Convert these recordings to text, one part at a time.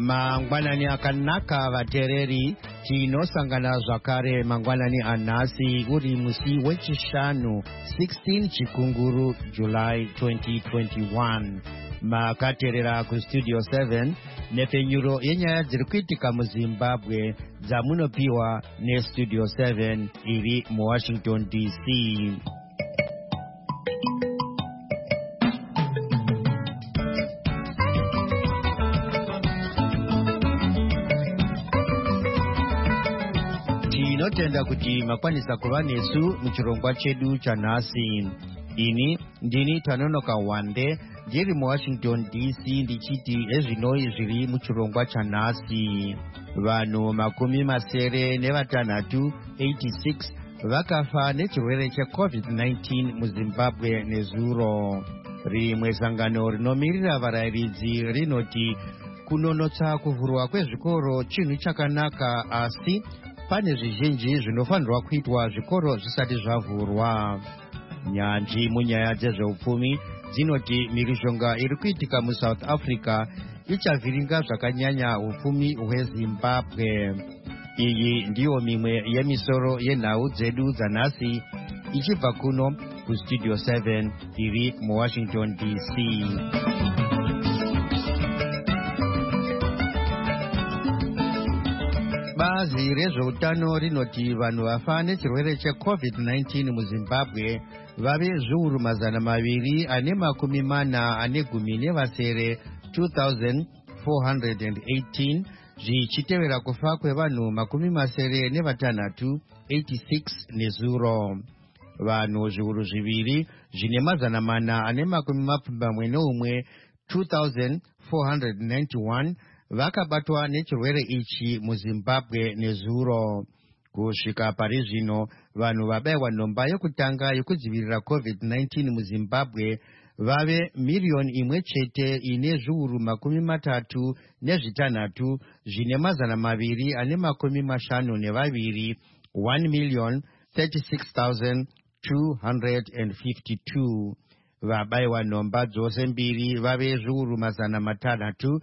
mangwanani akanaka vatereri tinosangana zvakare mangwanani anhasi uri musi wechishanu 16 chikunguru July 2021 makaterera kustudio 7 nepfenyuro yenyaya dziri kuitika muzimbabwe dzamunopiwa nestudio 7 iri muwashington dc. Tinotenda kuti makwanisa kuva nesu muchirongwa chedu chanhasi. Ini ndini Tanonoka Wande ndiri muwashington dc ndichiti ezvinoi zviri muchirongwa chanhasi. Vanhu 86 vakafa nechirwere cheCovid-19 muZimbabwe nezuro. Rimwe sangano rinomirira varayiridzi rinoti kunonotsa kuvhurwa kwezvikoro chinhu chakanaka, asi pane zvizhinji zvinofanirwa kuitwa zvikoro zvisati zvavhurwa. Nyanzvi munyaya dzezveupfumi dzinoti mhirizhonga iri kuitika muSouth Africa ichavhiringa zvakanyanya upfumi hweZimbabwe. Iyi ndiyo mimwe yemisoro yenhau dzedu dzanhasi ichibva kuno kustudio 7 iri muwashington dc. Bazi rezveutano rinoti vanhu vafa nechirwere cheCovid-19 muZimbabwe vave zviuru 240 2418 zvichitevera kufa kwevanhu 86 nezuro. Vanhu zviuru zviviri zvine 471 2491 vakabatwa nechirwere ichi muZimbabwe nezuro. Kusvika pari zvino vanhu vabayiwa nhomba yokutanga yokudzivirira COVID-19 muZimbabwe vave miriyoni imwe chete ine zviuru 36 zvine 252 1,036,252. Vabayiwa nhomba dzose mbiri vave zviuru 630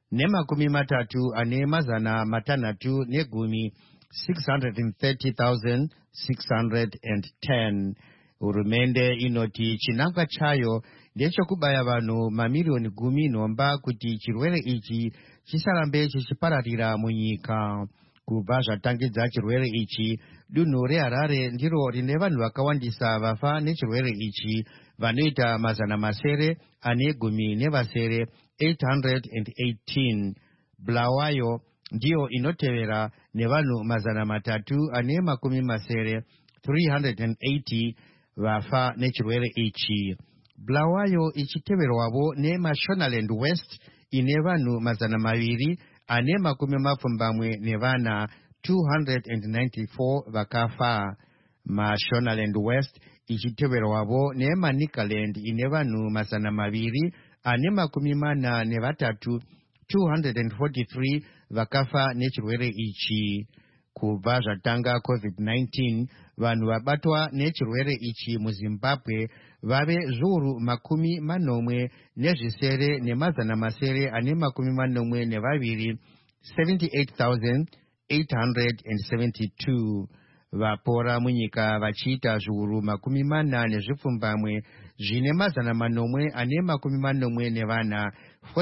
630,610. Hurumende inoti chinangwa chayo ndechokubaya vanhu mamiriyoni 10 nhomba kuti chirwere ichi chisarambe chichipararira munyika. Kubva zvatangidza chirwere ichi, dunhu reHarare ndiro rine vanhu vakawandisa vafa nechirwere ichi vanoita 818. Bulawayo ndiyo inotevera nevanhu 380 vafa nechirwere ichi. Bulawayo ichiteverwavo neMashonaland West ine vanhu 274 294 vakafa. Mashonaland West ichiteverwavo neManicaland ine vanhu 243 243 vakafa nechirwere ichi. Kubva zvatanga COVID-19, vanhu vabatwa nechirwere ichi muZimbabwe vave zviuru 80,842 78,872. Vapora munyika vachiita zviuru 40 zvine 444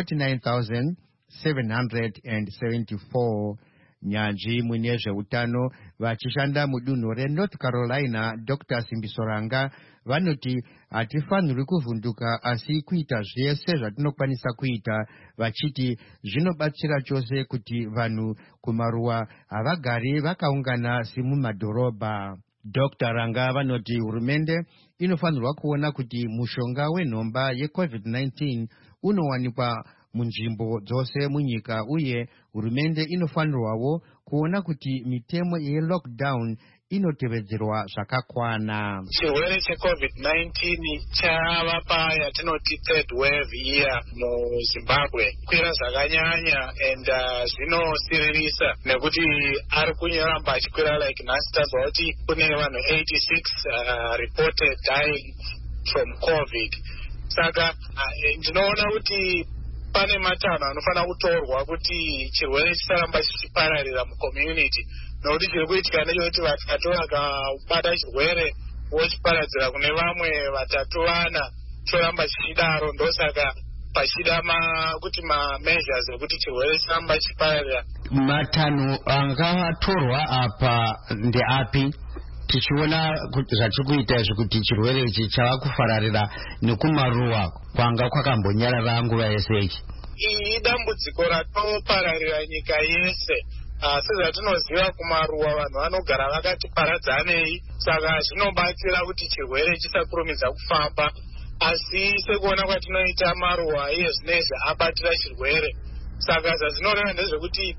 49,774. Nyanzvi mune zveutano vachishanda mudunhu reNorth Carolina, Dr. Simbisoranga, vanoti hatifanirwi kuvhunduka asi kuita zvese zvatinokwanisa kuita, vachiti zvinobatsira chose kuti vanhu kumaruwa havagari vakaungana simumadhorobha. Dr. Ranga vanoti hurumende inofanirwa kuona kuti mushonga wenhomba yeCovid-19 unowanikwa munzvimbo dzose munyika, uye hurumende inofanirwawo kuona kuti mitemo yelockdown inotevedzerwa zvakakwana. Chirwere cheCovid-19 chava payatinoti third wave iya muZimbabwe kwira zvakanyanya, and zvinosiririsa nekuti ari kunyaramba achikwira, like nhasi tazwa kuti kune vanhu 86 reported dying from COVID. Saka ndinoona kuti pane matanho anofanira kutorwa kuti chirwere chisaramba chichipararira mucommunity, nokuti chiri kuitika ndechekuti vatatu vakabata chirwere vochiparadzira kune vamwe vatatu vana choramba chichidaro. Ndosaka pachida kuti measures ekuti chirwere chisaramba chichipararira. Matanho angatorwa apa ndeapi? Tichiona zvachiri kuita zvekuti chirwere ichi chava kufararira nekumaruwa kwanga kwakambonyarara nguva yese ichi. Iyi dambudziko ratopararira nyika yese. Sezvatinoziva kumaruwa vanhu vanogara vakati paradzanei, saka zvinobatsira kuti chirwere chisakurumidza kufamba. Asi sekuona kwatinoita maruwa iye zvinezvi abatira chirwere, saka zvazinoreva ndezvekuti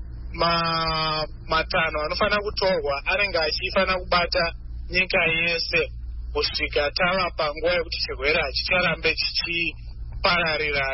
matanho anofanira kutorwa anenge achifanira kubata nyika yese kusvika tava panguva yekuti chirwere hachicharambe chichipararira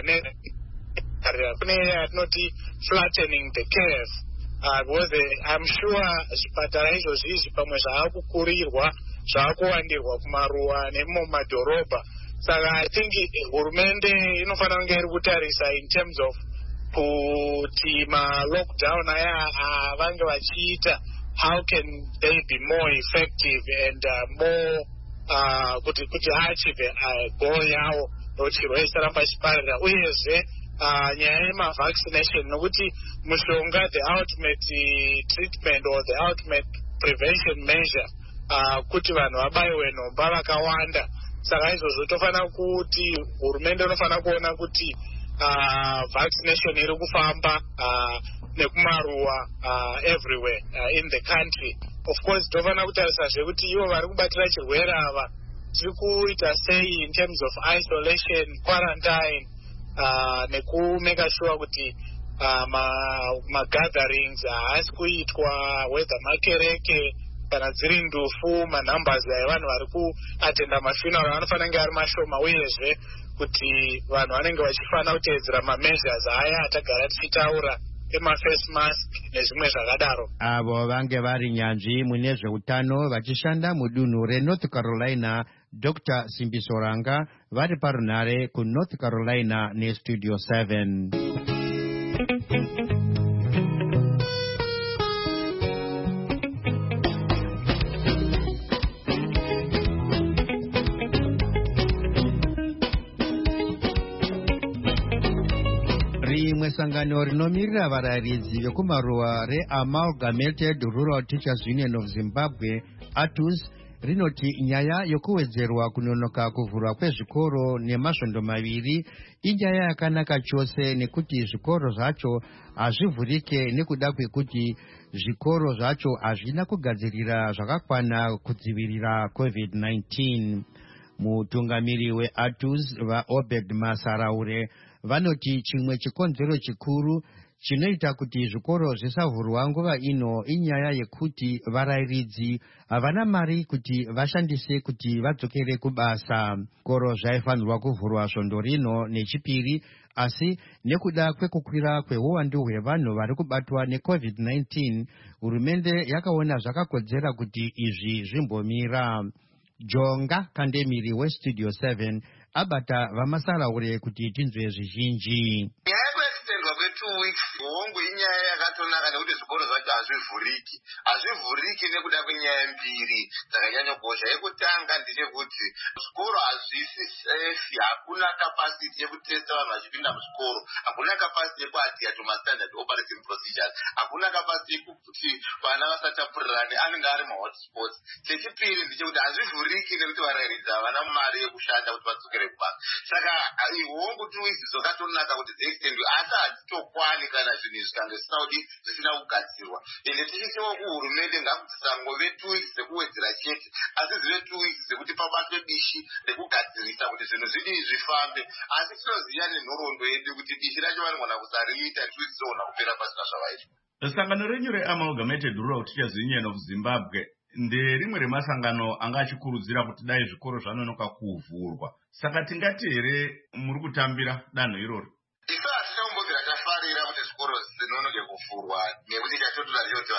kune yatinoti flattening the curve. Because I'm sure zvipatara izvozvi pamwe zvaakukurirwa zvaakuwandirwa kumaruwa nemumadhorobha. Saka I think hurumende inofanira kunge iri kutarisa in terms of kuti ma-lockdown aya vange vachiita, how can they be more effective and more kuti achieve goal yawo nokuti chirwere chisaramba chipararira. Uyezve nyaya yema-vaccination, nokuti mushonga the ultimate treatment or the ultimate prevention measure kuti vanhu vabayiwe nhomba vakawanda. Saka izvozvo tofanira kuti hurumende inofanira kuona kuti vaccination iri kufamba nekumaruwa everywhere in the country. Of course tofanira kutarisazve kuti ivo vari kubatira chirwere ava tiri kuita sei in terms of isolation, quarantine, nekumeka sure kuti magatherings haasi kuitwa, whether makereke kana dziri ndufu, manumbers evanhu vari kuatenda mafuneral anofanira kunge ari mashoma, uyezve kuti vanhu vanenge vachifanira kuteedzera mameasures aya atagara tichitaura ema-face mask nezvimwe zvakadaro. Avo vange vari nyanzvi mune zveutano vachishanda mudunhu reNorth Carolina, Dr. Simbiso Ranga, vari parunhare kuNorth Carolina neStudio 7. Rimwe sangano rinomirira varayiridzi vekumaruwa reAmalgamated Rural Teachers Union of Zimbabwe, ATUZ, rinoti nyaya yokuwedzerwa kunonoka kuvhurwa kwezvikoro nemasvondo maviri inyaya yakanaka chose, nekuti zvikoro zvacho hazvivhurike nekuda kwekuti zvikoro zvacho hazvina kugadzirira zvakakwana kudzivirira COVID-19. Mutungamiri weATUZ vaObed Masaraure vanoti chimwe chikonzero chikuru chinoita kuti zvikoro zvisavhurwa nguva ino inyaya yekuti varayiridzi havana mari kuti vashandise kuti vadzokere kubasa. Zvikoro zvaifanirwa kuvhurwa svondo rino nechipiri, asi nekuda kwekukwira kweuwandu hwevanhu vari kubatwa neCovid-19, hurumende yakaona zvakakodzera kuti izvi zvimbomira. Jonga Kandemiri weStudio 7 abata vamasaraure kuti tinzwe zvizhinji. Hongu inyaya yakatonaka nekuti zvikoro zvacho hazvivhuriki nekuda kwenyaya mbiri dzakanyanya kukosha. Yekutanga ndechekuti zvikoro hazvisi safe, hakuna capacity yekutesta vanhu vachipinda muzvikoro, hakuna capacity yekuadhere to standard operating procedures, hakuna capacity yekuti vana vasatapurirane anenge ari mahotspots. Chechipiri ndechekuti hazvivhuriki nekuti varayiridzi havana mari yekushanda kuti vadzokere kubasa. Saka hongu 2 weeks dzakatonaka kuti dziextendwe, asi hadzitokwani kana zvinhu zvikange zvisina kuti zvisina kugadzirwa. Ende tichisiwa kuhurumende ngakudzisangove 2 weeks dzekuwedzera chete, asi zive 2 weeks dzekuti pabatwe bishi rekugadzirisa kuti zvinhu zvidii zvifambe. Asi tinoziva nenhoroondo yedu kuti bishi racho vanogona kusariita 2 weeks dzogona kupera pasina zvavaitwa. Sangano renyu reAmalgamated Rural Teachers Union of Zimbabwe nderimwe remasangano anga achikurudzira kuti dai zvikoro zvanonoka kuvhurwa. Saka tingati here muri kutambira danho iroro? Isu hatinombobvira tafarira kuti zvikoro zvinonoke kuvhurwa nekuti chachotoda ndechekuti vana vadzidze.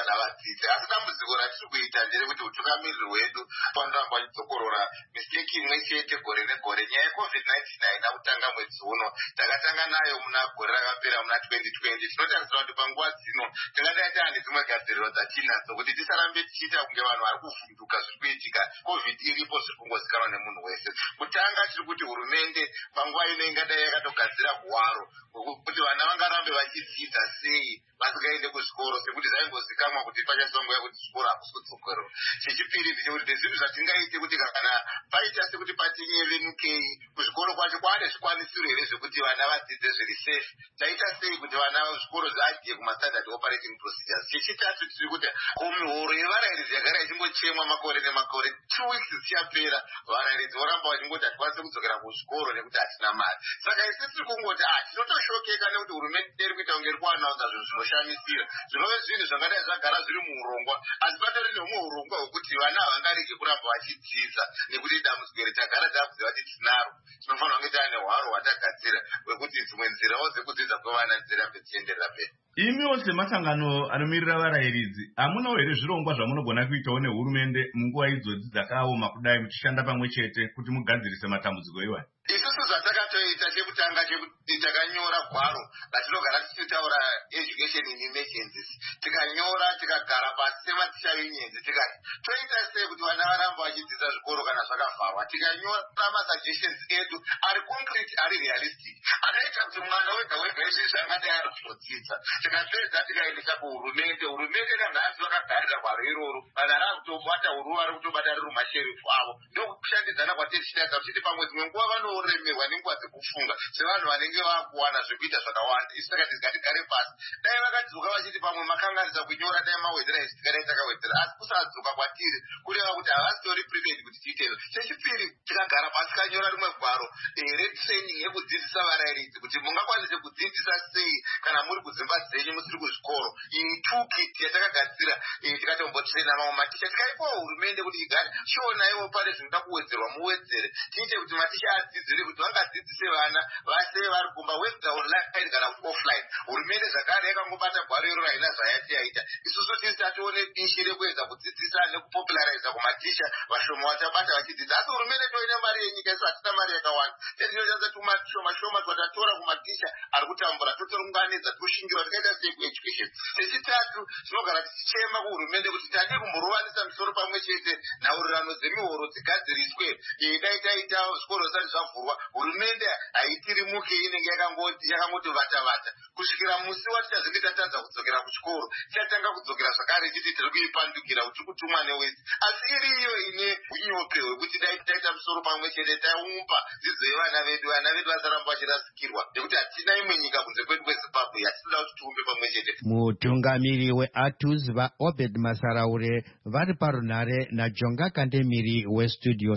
vadzidzi. Asi dambudziko ratiri kuita nderekuti utungamiriri hwedu panoramba vachidzokorora misteki imwe chete gore negore. Nyaya yeCovid-19 haina kutanga mwedzi uno, takatanga nayo muna gore rakapera muna 2020. Tinotarisira kuti panguva dzino tingadai taane dzimwe gadziriro dzatinadzo kuti tisarambe tichiita kunge vanhu vari kuvhunduka zviri kuitika. Covid iripo zviri kungozikanwa nemunhu wese. Kutanga tiri kuti hurumende panguva ino ingadai yakatogadzira hwaro kuti vana vangarambe vachidzidza sei vasingaende kuzvikoro, sekuti zvaingozikamwa kuti pachasongoya kuti zvikoro hakusi kudzokerwa. Chechipiri ndechekuti nezvinhu zvatingaite kuti kana paita sekuti patinyevenukei kuzvikoro kwacho kwaane zvikwanisiro here zvekuti vana vadzidze zviri safe. Taita sei kuti vana zvikoro zvaadhiye kumastandard operating procedures. Chechitatu tiri kuti mihoro yevarairidzi yagara ichimbochemwa makore nemakore, 2 weeks dzichapera varairidzi voramba vachingoti hatikwanisi kudzokera kuzvikoro nekuti hatina mari. Saka isi tiri kungoti tinotoshokeka nekuti hurumende iri kuita kunge iri kuanaudza zvinhu zvinoshamisira, zvinove zvinhu zvangadai zvagara zviri muurongwa, asi patori nemuurongwa hwekuti vana havangarege kuramba vachidzidza nekuti dambudziko ritagara takuziva kuti tinaro. Tinofanira kunge taane hwaro hwatagadzira hwekuti dzimwe nzirawo dzekudzidza kwevana dzirambe dzichienderera mberi. Imiwo semasangano anomirira varairidzi, hamunawo here zvirongwa zvamunogona kuitawo nehurumende munguva idzodzi dzakaoma kudai muchishanda pamwe chete kuti mugadzirise matambudziko iwayo? Isusu zvatakatoita chekutanga chekuti takanyora gwaro ratinogara tichitaura education in emergencies, tikanyora tikagara pasi sematicha unionzi tikati toita sei kuti vana varamba vachidzidza zvikoro kana zvakavharwa. Tikanyora masuggestions edu ari concrete ari realistic akaita kuti mwana wega wega izvezvi angadai ari kutodzidza. Tikapedza tikaendesa kuhurumende, hurumende nanhasi vakagarira gwaro iroro, vanhu rakutobata huruva vari kutobata riri mumasherefu avo. Ndokushandidzana kwatiri tichitaidza kuti pamwe dzimwe nguva vanoremerwa nenguva dzekufunga sevanhu vanenge vakuwana zvekuita zvakawanda. Isu saka tisigare pasi. Dai vakadzoka vachiti pamwe makanganisa kunyora dai mawedzera isu tikadai takawedzera, asi kusadzoka kwatiri kureva kuti havasitori prepared kuti tiite izvo. Chechipiri tikagara pasi kanyora rimwe gwaro retraining yekudzidzisa varairidzi kuti mungakwanise kudzidzisa sei kana muri kudzimba dzenyu musiri kuzvikoro. Iyi toolkit yatakagadzira tikatombotraina mamwe maticha tikaipawo hurumende kuti igare chionaiwo pane zvinoda kuwedzerwa muwedzere, tiite kuti maticha adzidzire kuti vangadzidzise vana vase vari kumba whether online kana offline. Hurumende zvakare yakangobata gwaro iro raina zvayati yaita. Isusu tisi tatione dishi rekuedza kudzidzisa nekupopulariza kumaticha vashoma vachabata vachidzidza, asi hurumende toine mari yenyika isu hatina mari yakawanda. Tezvinotasa tumashoma twatatora kumaticha ari kutambura totorunganidza toshingira tikaita sei kueducation. Chechitatu tinogara tichichema kuhurumende kuti tade kumborovanisa misoro pamwe chete nhaurirano dzemihoro dzigadziriswe. Dai taita zvikoro zvisati zvavhurwa, hurumende haitirimuke, inenge yakangoti vata kusvikira musi watichazenge tatadza kudzokera kuchikoro tichatanga kudzokera zvakare titi tiri kuipandukira kuti kutumwa newesi. Asi iriyo ine unyope hwekuti dai taita musoro pamwe chete taumba dzidzo yevana vedu vasaramba vachirasikirwa, nekuti hatina imwe nyika kunze kwedu kweZimbabwe yatinoda kuti tiumbe pamwe chete. Mutungamiri weATUS vaObed Masaraure vari parunhare naJonga Kandemiri weStudio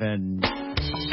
7.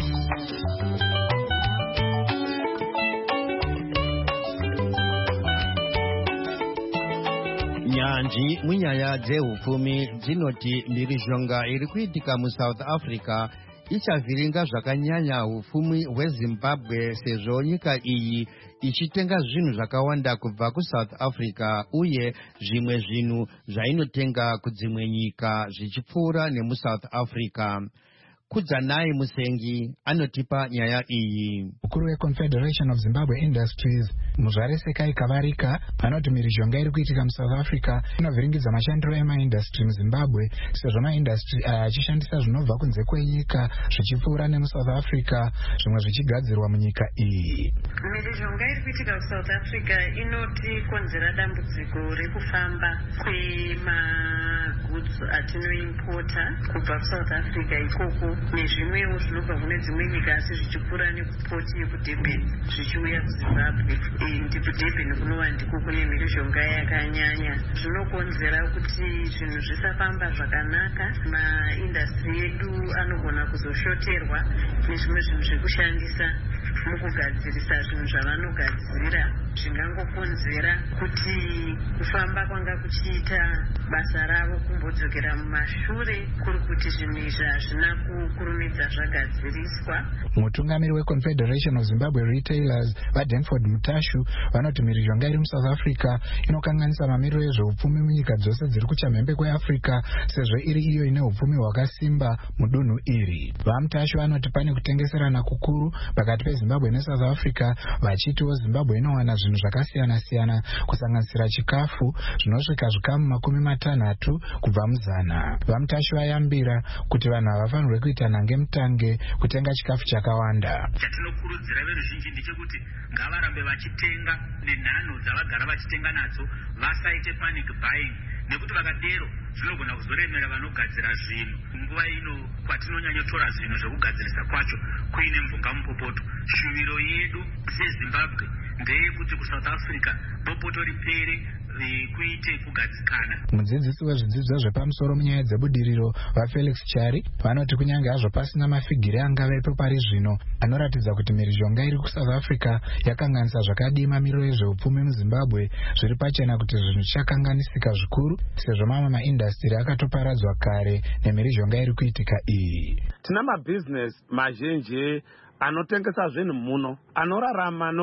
Nyanzvi munyaya dzehupfumi dzinoti mhirizhonga iri kuitika muSouth Africa ichavhiringa zvakanyanya hupfumi hweZimbabwe, sezvo nyika iyi ichitenga zvinhu zvakawanda kubva kuSouth Africa uye zvimwe zvinhu zvainotenga kudzimwe nyika zvichipfuura nemuSouth Africa. Kudzanai Musengi anotipa nyaya iyi. Mukuru weConfederation of Zimbabwe Industries Muzvare Sekai Kavarika anoti mhirizhonga iri kuitika muSouth Africa inovhiringidza mashandiro emaindastry muZimbabwe, sezvo maindastry aya achishandisa zvinobva kunze kwenyika zvichipfuura nemuSouth Africa, zvimwe zvichigadzirwa munyika iyi. Mhirizhonga iri kuitika kuSouth Africa inotikonzera dambudziko rekufamba kwemagoods atinoimpota kubva kuSouth Africa ikoko nezvimwewo zvinobva kune dzimwe nyika asi zvichipfuura nekupoti yekudurban zvichiuya kuZimbabwe. NdiKudurban kunova ndiko kune mhirizhonga yakanyanya. Zvinokonzera kuti zvinhu zvisafamba zvakanaka, maindastry edu anogona kuzoshoterwa nezvimwe zvinhu zvekushandisa mukugadzirisa zvinhu zvavanogadzira zvingangokonzera kuti kufamba kwanga kuchiita basa ravo kumbodzokera mumashure kuri kuti zvinhu izvi hazvina kukurumidza zvagadziriswa. Mutungamiri weConfederation of Zimbabwe Retailers vaDenford Mutashu vanoti mhirizhonga iri muSouth Africa inokanganisa mamiriro ezveupfumi munyika dzose dziri kuchamhembe kweAfrica sezvo iri iyo ine upfumi hwakasimba mudunhu iri. VaMutashu vanoti pane kutengeserana kukuru pakati peZimbabwe neSouth Africa vachitiwo Zimbabwe inowana zvinhu zvakasiyana-siyana kusanganisira chikafu zvinosvika zvikamu 60 kubva muzana. VaMutashu vayambira kuti vanhu havafanirwe kuita nangemutange kutenga chikafu chakawanda. Chatinokurudzira veruzhinji ndechekuti ngavarambe vachitenga nenhano dzavagara vachitenga nadzo, vasaite panic buying, nekuti vakadero zvinogona kuzoremera vanogadzira zvinhu. Nguva ino kwatinonyanyotora zvinhu zvekugadzirisa kwacho kuine mvunga mupopoto. Shuviro yedu seZimbabwe ndeyekuti kuSouth Africa popoto ripere kuite kugadzikana. Mudzidzisi wezvidzidzo zvepamusoro munyaya dzebudiriro vaFelix Chari vanoti kunyange hazvo pasina mafigiri angavepo pari zvino anoratidza kuti mhirizhonga iri kuSouth Africa yakanganisa zvakadii mamiriro ezveupfumi muZimbabwe, zviri pachena kuti zvinhu zvichakanganisika zvikuru sezvo mamwe maindastiri akatoparadzwa kare nemhirizhonga iri kuitika iyi. Tina mabhizinesi mazhinji anotengesa zvinhu muno anorarama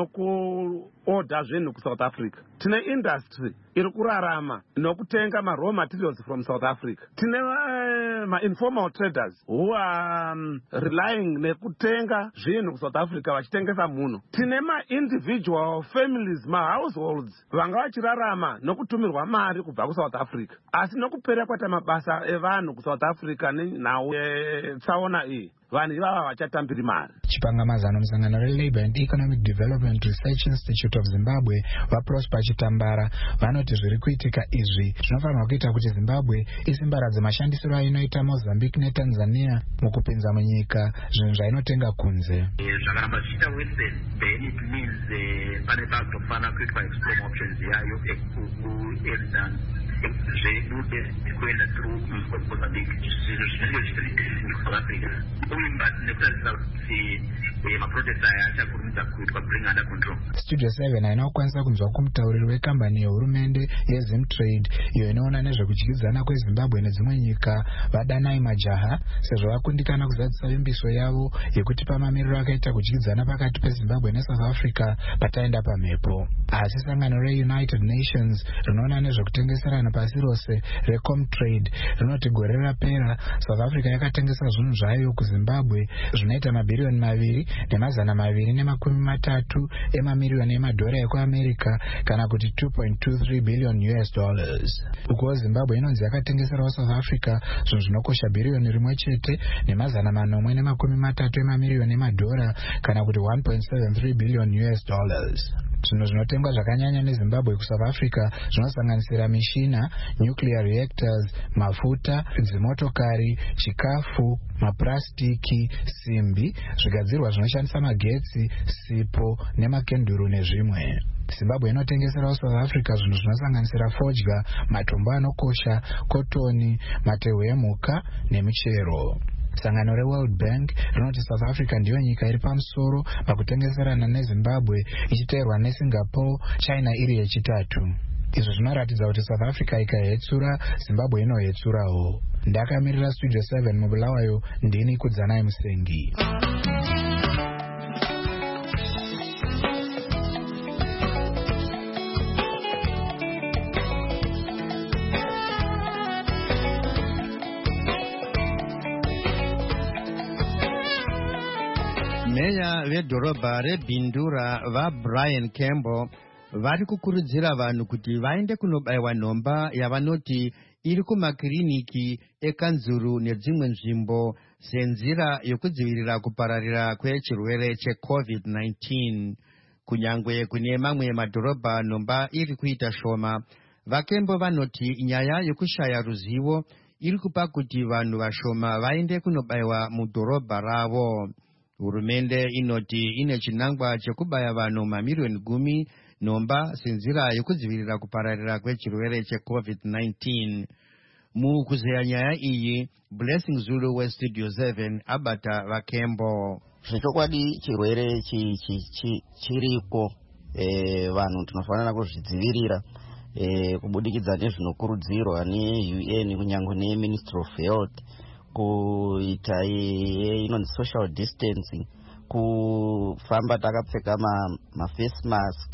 nokuodha zvinhu kuSouth Africa. Tine industry iri kurarama nokutenga raw materials from South Africa. Tine informal traders who are relying nekutenga zvinhu kuSouth Africa vachitengesa muno. Tine individual families, households vanga vachirarama nokutumirwa mari kubva kuSouth Africa. Asi nokupera kwata mabasa evanhu kuSouth Africa nenhau yetsaona iyi, vanhu ivava vachatambiri mari. Chipangamazano musangano reLabour and Economic Development Research Institute of Zimbabwe vaProsper Chitambara vanoti zviri kuitika izvi zvinofanirwa kuita kuti Zimbabwe isimbaradze mashandisiro ainoita Mozambique neTanzania mukupinza munyika zvinhu zvainotenga kunze. Zvakaramba zvichiita Western then it means pane pakutofana kuitwa explore options yayo ekuenda zvebude kuenda through Mozambique. Zvinhu zvinenge zviri kuSouth Africa uimba nekutarisa kuti maproject aya achakurumidza kuitwa bring under control. Studio 7 hainakukwanisa kunzwa kumutauriri wekambani yehurumende yeZimtrade iyo inoona nezvekudyidzana kweZimbabwe nedzimwe nyika vaDanai Majaha sezvo vakundikana kuzadzisa vimbiso yavo yekuti pamamiriro akaita kudyidzana pakati peZimbabwe neSouth Africa pataenda pamhepo. Asi sangano reUnited Nations rinoona nezvekutengeserana pasi rose reComtrade rinoti gore rapera South Africa yakatengesa zvinhu zvayo kuZimbabwe zvinoita mabhiriyoni 2,230 emamiliyoni emadhora ekuAmerica kana kuti $2.23 billion. Uko Zimbabwe inonzi yakatengesera South Africa zvinhu zvinokosha bhiriyoni 1,430 emamiliyoni emadhora kana kuti $1.73 billion. Zvinhu zvinotengwa zvakanyanya neZimbabwe kuSouth Africa zvinosanganisira mishina, nuclear reactors, mafuta, dzimotokari, chikafu, maplastiki, simbi, zvigadzirwa zvinoshandisa magetsi, sipo nemakenduru nezvimwe. Zimbabwe inotengesera South Africa zvinhu zvinosanganisira fodya, matombo anokosha, kotoni, matehwe emhuka nemichero. Sangano reWorld Bank rinoti South Africa ndiyo nyika iri pamusoro pakutengeserana neZimbabwe ichiteerwa neSingapore, China iri yechitatu. Izvo zvinoratidza kuti South Africa ikahetsura, Zimbabwe inohetsurawo. Ndakamirira Studio 7 mubulawayo, ndini Kudzanai Musengi. Meya vedhorobha reBindura vaBrian Campbell vari kukurudzira vanhu kuti vaende kunobayiwa nhomba yavanoti iri kumakiriniki ekanzuru nedzimwe nzvimbo senzira yokudzivirira kupararira kwechirwere cheCovid-19. Kunyangwe kune mamwe madhorobha nhomba iri kuita shoma, vaCampbell vanoti nyaya yokushaya ruzivo iri kupa kuti vanhu vashoma vaende kunobayiwa mudhorobha ravo. Hurumende inoti ine chinangwa chekubaya vanhu mamiliyoni 10 nhomba senzira yokudzivirira kupararira kwechirwere cheCovid-19. mukuzeya nyaya iyi Blessing Zulu westudio 7 abata vakembo. Zvechokwadi chirwere chiriko vanhu tinofanira kuzvidzivirira kubudikidza nezvinokurudzirwa neUN kunyange neMinistry of Health kuita inonzi social distancing, kufamba takapfeka maface mask,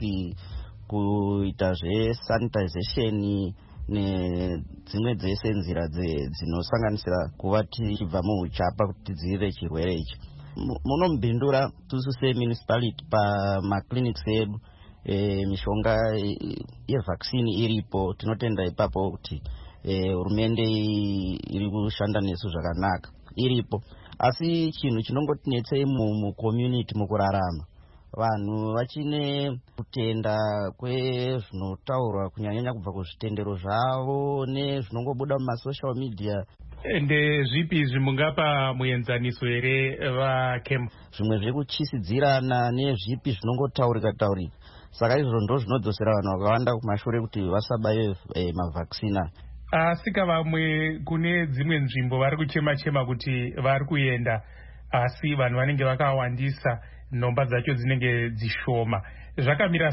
kuita zvesanitization nedzimwe dzese nzira dzinosanganisira kuva tichibva muuchapa kuti tidzivirire chirwere ichi. Muno mubhindura tisu semunicipality pamaclinics edu mishonga yevaccine iripo. Tinotenda ipapo kuti hurumende iri kushanda nesu zvakanaka iripo, asi chinhu chinongotinetsei mucommunity mukurarama, vanhu vachine kutenda kwezvinotaurwa kunyanyanya kubva kuzvitendero zvavo nezvinongobuda mumasocial media. Ndezvipi zvimungapa muenzaniso here vakembo? Zvimwe zvekuchisidzirana nezvipi zvinongotaurika taurika. Saka izvo ndo zvinodzosera vanhu vakawanda kumashure kuti vasabaye mavhaksina. Asika vamwe kune dzimwe nzvimbo vari kuchema kuti vari kuenda, asi vanhu vanenge vakawandisa, nhomba dzacho dzinenge dzishoma. Zvakamira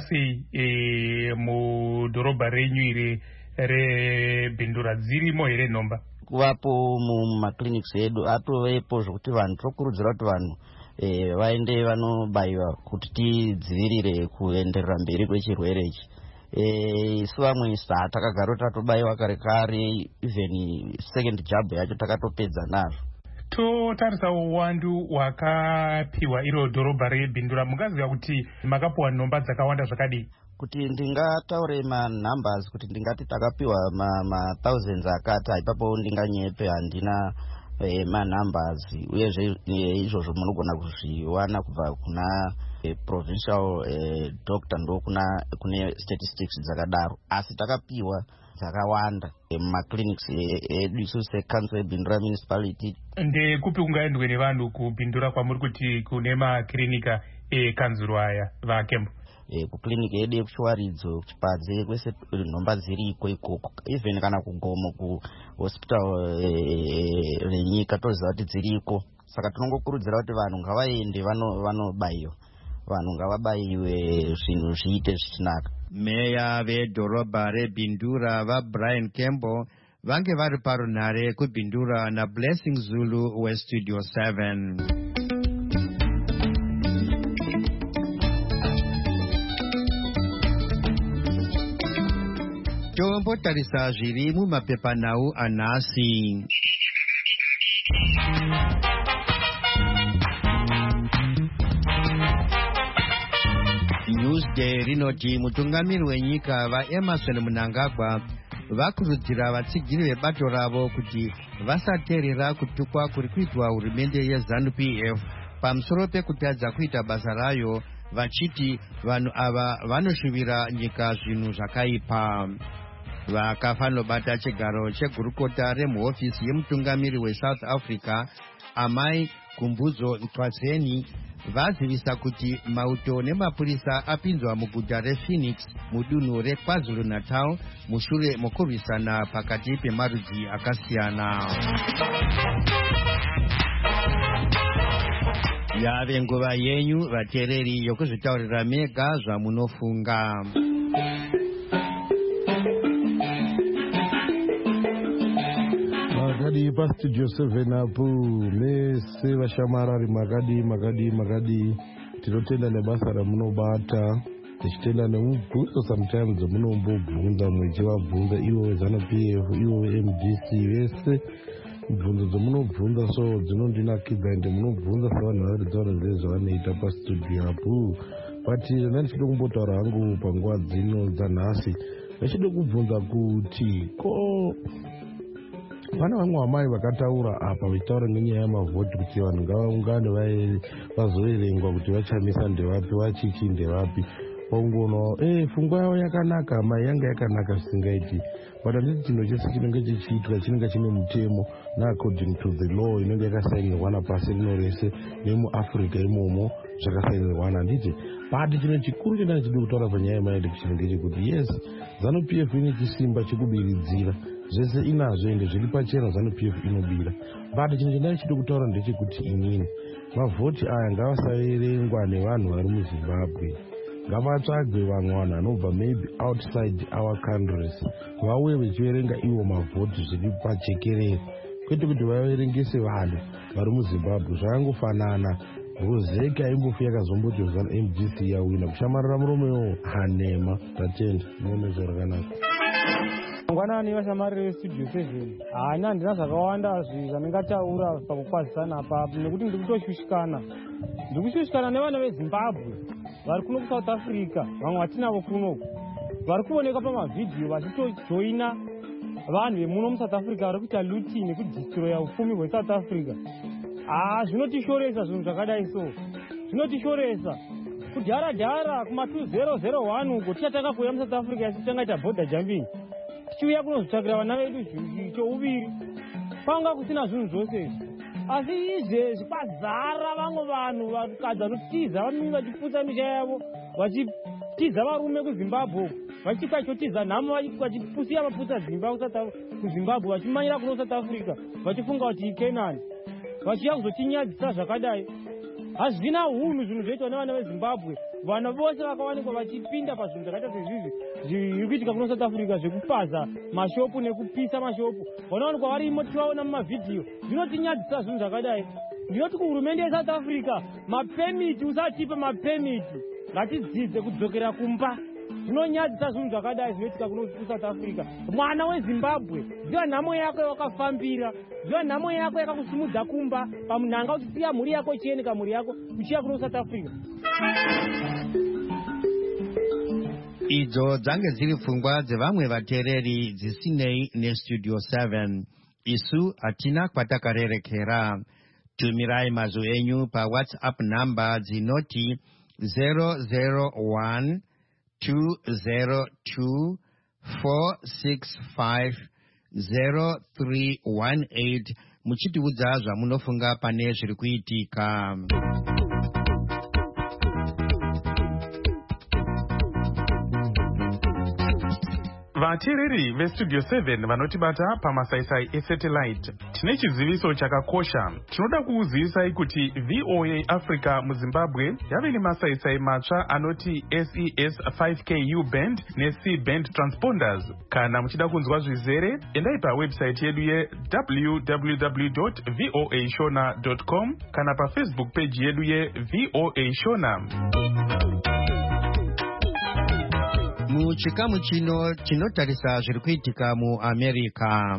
sei mudhorobha renyu iri reBhindura? Dzirimo here nhomba? Kuvapo mumaclinics edu atovepo zvokuti vanhu tokurudzira kuti vanhu vaende vanobayiwa kuti tidzivirire kuenderera mberi kwechirwere ichi. Isu vamwe takagara tatobayiwa kare even second jab yacho takatopedza nazvo. Totarisa uwandu wakapiwa iro dhorobha reBhindura, mungaziva kuti makapiwa nhomba dzakawanda zvakadii? Kuti ndingataure manumbers kuti ndingati takapiwa ma-thousands akati, ipapo ndinganyepe, handina manumbers. Uyezve izvozvo munogona kuzviwana kubva kuna provincial doctor ndo kune statistics dzakadaro, asi takapiwa dzakawanda mumaclinics edu isu secouncil yeBhindura municipality. Ndekupi kungaendwe nevanhu kuBhindura kwamuri kuti kune maklinika ekanzuru aya vakembo? Kukliniki yedu yekuchiwaridzo kuchipadze kwese nhomba dziriko ikoko, even kana kugomo kuhospital renyika toziva kuti dziriko. Saka tinongokurudzira kuti vanhu ngavaende vanobayiwa, vanhu ngavabayiwe, zvinhu zviite zvichinaka. Meya vedhorobha reBhindura vaBrian Kembo vange vari parunhare kuBhindura naBlessing Zulu westudio 7. Tombotarisa zviri mumapepanhau anhasi. Newsday rinoti mutungamiri wenyika vaEmerson Mnangagwa vakurudzira vatsigiri vebato ravo kuti vasateerera kutukwa kuri kuitwa hurumende yeZANU-PF pamusoro pekutadza kuita basa rayo, vachiti vanhu ava vanoshuvira nyika zvinhu zvakaipa. Vakafanobata chigaro chegurukota remuhofisi yemutungamiri weSouth Africa Amai Kumbuzo Ntswatseni vazivisa kuti mauto nemapurisa apinzwa muguta rePhoenix mudunhu reKwaZulu Natal mushure mokurwisana pakati pemarudzi akasiyana. Yave nguva yenyu vateereri yokuzvitaurira mega zvamunofunga. Makadi pastudio 7 apo mese vashamarari makadi tinotenda nebasa ramunobata, tichitenda nemubvunzo sometimes dzomunombobvunza muchivabvunza ivo veZANU-PF ivo veMDC vese mibvunzo dzomunobvunza, so dzinondinakidza ende munobvunza savanhu varidzaura zvezvavanoita pastudio apo. But nandichida kumbotaura hangu panguva dzino dzanhasi, vachida kubvunza kuti ko pane vamwe vamai vakataura apa vachitaura nenyaya yamavhoti kuti vanhu ngavaungane vazoverengwa kuti vachamisa ndevapi vachichi ndevapi. Paungoona pfungwa yavo yakanaka, mai yanga yakanaka zvisingaiti, but handiti chinhu chese chinenge chichiitwa chinenge chine mutemo according to the law inenge yakasainirwa napasi rino rese nemuAfrica imomo zvakasainirwa. Handiti but chino chikuru chendanga chidi kutaura panyaya yemaelection ndechekuti yes, ZANU-PF ine chisimba chekubiridzira zvese inazvo ende zviri pachena ZANU-PF inobira, but chinhu chendanga chidi kutaura ndechekuti inini mavhoti aya ngavasaverengwa nevanhu vari muZimbabwe, ngavatsvagwe vamwe vanhu vanobva maybe outside our countries vauye vachiverenga iwo mavhoti zviri pajekerere, kwete kuti vaverengese vanhu vari muZimbabwe. Zvakangofanana Rozeka aimbofi yakazomboti MGC yawina kushamarira muromo hanema tatenda muonezo rakanaka. Ngwanani vashamarire vestudio 7 haana handina zvakawanda zvandingataura pakukwazisana apa nekuti ndiri kutoshushikana nevana veZimbabwe vari kuno kuSouth Africa, vamwe vatinavo kunoku vari kuoneka pamavhidhiyo vachitojoina vanhu vemuno muSouth Africa vari kuita looting nekudistroya upfumi hweSouth Africa. Zvinotishoresa zvinhu zvakadai so, zvinotishoresa kudhara kuma 2001 uko tichatanga kuuya muSouth Africa asi tangaita border jumping tichiuya kunozotsvagira vana vedu chouviri panga kusina zvinhu zvose, asi izvezvi kwazara vamwe vanhu vakadzi vanotiza vanimi vachiputsa misha yavo vachitiza varume kuZimbabwe vachika chotiza nhamo vachipusiya maputsa dzimba kuZimbabwe vachimanyira kuno South Africa vachifunga kuti iKenani vachiya kuzotinyadzisa zvakadai. Hazvina hunhu zvinhu zvoitwa nevana veZimbabwe, vanhu vose vakawanikwa vachipinda pazvinhu zvakaita sezvizvi zviri kuitika kuno South Africa zvekupaza mashopu nekupisa mashopu, vanowanikwa varimo tivaona mumavhidhiyo. Zvinotinyadzisa zvinhu zvakadai. Ndinoti kuhurumende yeSouth Africa mapemiti usatipa mapemiti, ngatidzidze kudzokera kumba. Zvinonyadzisa zvinhu zvakadai zvinoitika kuno South Africa. Mwana weZimbabwe ziva nhamo yako yakafambira, ziva nhamo yako yakakusumudza kumba pamunhanga uchisiya mhuri yako ichiendeka mhuri yako uchiya kuno South Africa. Idzo dzange dziri pfungwa dzevamwe vateereri dzisinei neStudio 7. Isu hatina kwatakarerekera. Tumirai mazwi enyu paWhatsApp namba dzinoti 001 202 465 0318 muchitiudza zvamunofunga pane zviri kuitika. Vateereri veStudio 7 vanotibata pamasaisai esatellite, tine chiziviso chakakosha. Tinoda kuuzivisai kuti VOA Africa muZimbabwe yave nemasaisai matsva anoti SES 5K U band neC band transponders. Kana muchida kunzwa zvizere, endai pawebsite yedu www.voashona.com kana paFacebook page yedu yeVOA Shona. Muchikamu chino chinotarisa zviri kuitika muAmerica.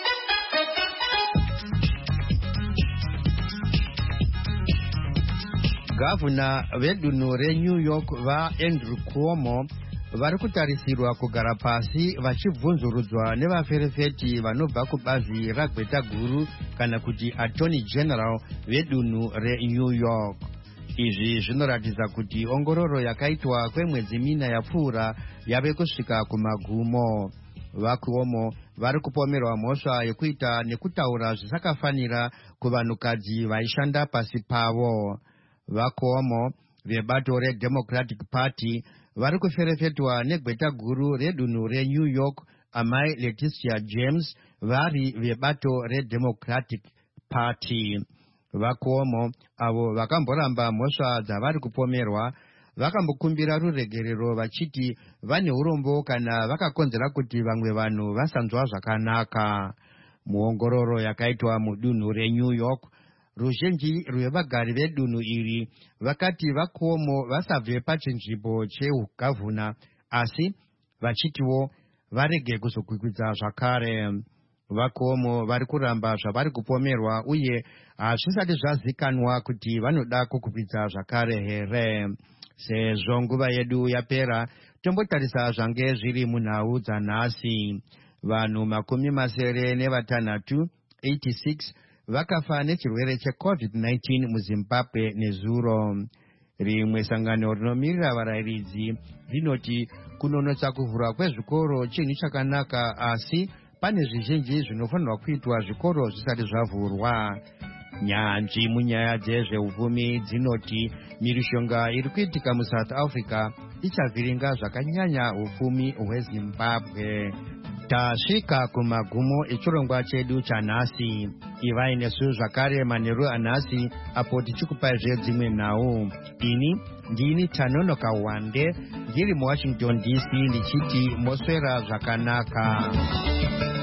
Gavana vedunhu reNew York vaAndrew Cuomo vari kutarisirwa kugara pasi vachibvunzurudzwa nevaferefeti vanobva kubazi raGweta Guru kana kuti Attorney General vedunhu reNew York. Izvi zvinoratidza kuti ongororo yakaitwa kwemwedzi mina yapfuura yave kusvika kumagumo. VaCuomo vari kupomerwa mhosva yekuita nekutaura zvisakafanira kuvanhukadzi vaishanda pasi pavo. VaCuomo vebato reDemocratic Party vari kuferefetwa neGweta Guru redunhu reNew York amai Leticia James vari vebato reDemocratic Party. VaCuomo avo vakamboramba mhosva dzavari kupomerwa vakambokumbira ruregerero vachiti vane urombo kana vakakonzera kuti vamwe vanhu vasanzwa zvakanaka. Muongororo yakaitwa mudunhu reNew York, ruzhinji rwevagari vedunhu iri vakati VaCuomo vasabve pachinzvimbo cheugavhuna asi vachitiwo varege kuzokwikwidza zvakare. VaCuomo vari kuramba zvavari kupomerwa uye hazvisati zvazikanwa kuti vanoda kukwidza zvakare here. Sezvo nguva yedu yapera, tombotarisa zvange zviri munhau dzanhasi. Vanhu 86 vakafa nechirwere cheCovid-19 muZimbabwe nezuro. Rimwe sangano rinomirira varayiridzi rinoti kunonotsa kuvhurwa kwezvikoro chinhu chakanaka asi pane zvizhinji zvinofanirwa kuitwa zvikoro zvisati zvavhurwa. nyanzvi munyaya dzezveupfumi dzinoti mhirizhonga iri kuitika muSouth Africa ichavhiringa zvakanyanya upfumi hweZimbabwe. Tasvika kumagumo echirongwa chedu chanhasi. Ivai nesu zvakare manheru anhasi apo tichikupaizve dzimwe nhau. Ini ndini Tanonoka Wande ndiri muWashington DC ndichiti moswera zvakanaka.